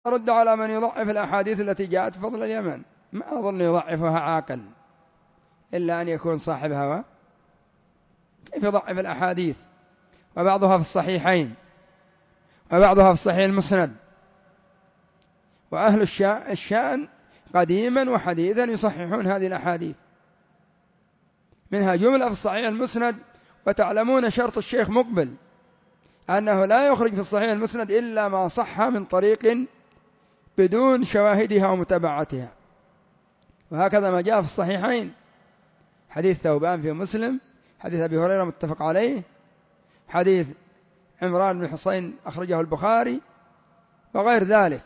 رد على من يضعف الأحاديث التي جاءت فضل اليمن، ما أظن يضعفها عاقل إلا أن يكون صاحب هوى. كيف يضعف الأحاديث وبعضها في الصحيحين وبعضها في الصحيح المسند، وأهل الشأن قديما وحديثا يصححون هذه الأحاديث، منها جملة في الصحيح المسند. وتعلمون شرط الشيخ مقبل أنه لا يخرج في الصحيح المسند إلا ما صح من طريق بدون شواهدها ومتابعتها. وهكذا ما جاء في الصحيحين، حديث ثوبان في مسلم، حديث أبي هريرة متفق عليه، حديث عمران بن حسين أخرجه البخاري، وغير ذلك.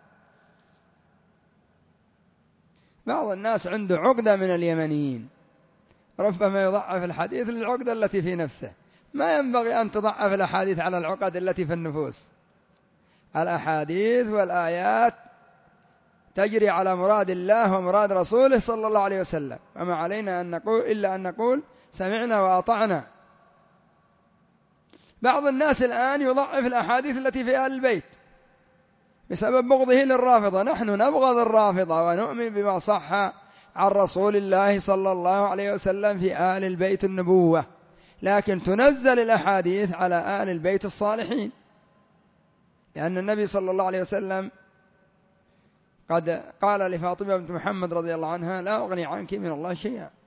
بعض الناس عنده عقدة من اليمنيين، ربما يضعف الحديث للعقدة التي في نفسه. ما ينبغي أن تضعف الأحاديث على العقد التي في النفوس. الأحاديث والآيات تجري على مراد الله ومراد رسوله صلى الله عليه وسلم، وما علينا أن نقول إلا أن نقول سمعنا وأطعنا. بعض الناس الآن يضعف الأحاديث التي في آل البيت بسبب بغضه للرافضة. نحن نبغض الرافضة ونؤمن بما صح عن رسول الله صلى الله عليه وسلم في آل البيت النبوة، لكن تنزل الأحاديث على آل البيت الصالحين، لأن النبي صلى الله عليه وسلم قد قال لفاطمة بنت محمد رضي الله عنها: لا أغني عنك من الله شيئا.